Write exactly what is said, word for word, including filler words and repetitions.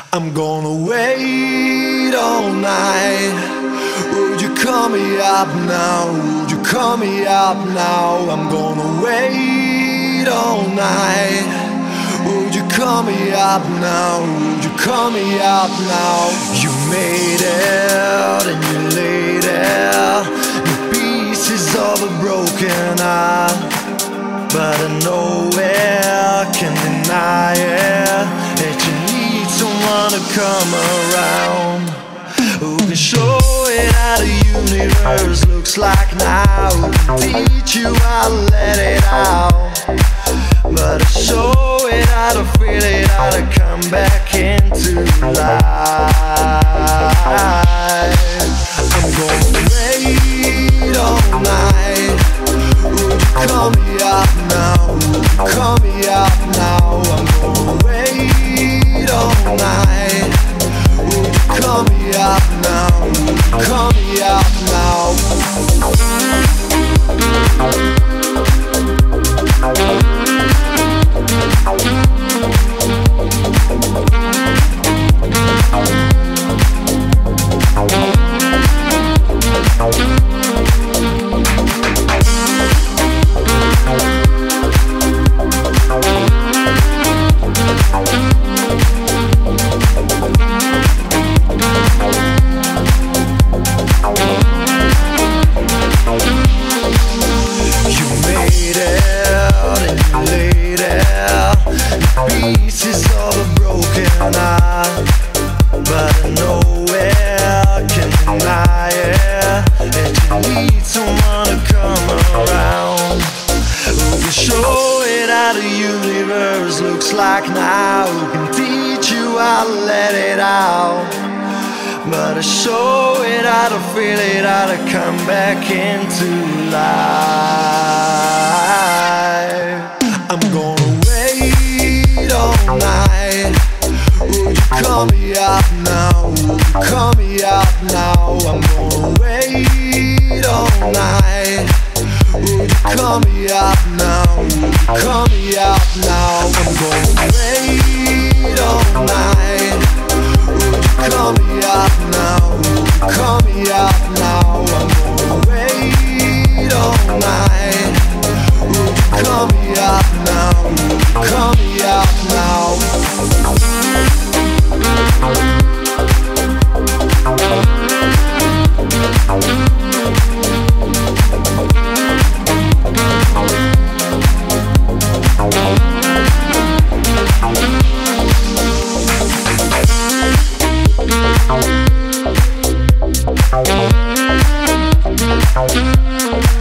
I'm gonna wait all night. Would you call me up now? Would you call me up now? I'm gonna wait all night. Would you call me up now? Would you call me up now? You made it and you laid it in pieces of a broken heart, but I nowhere can deny it, that you need someone to come around who can show it how the universe looks like now, who can teach you how to let it out, but I show it how to feel it, how to come back into life. I'm gonna wait all night. Would you call me up now? Would you call me up now? I'm gonna wait all night. Would you call me up now? Would you call me up now? Pieces of a broken heart, but I nowhere can deny it, that you need someone to come around who can show it how the universe looks like now, who can teach you how to let it out, but I show it how to feel it, how to come back into life. I'm gonna wait all night. Would you call me up now? Would you call me up now? I'm gonna wait all night. Would you call me up now? Would you call me up now? I'm gonna wait all night. Would you call me up now? Would you call me up now? I'm gonna wait all night. Would you call me up now? Would you call me up now? We'll be right back. We'll be right back.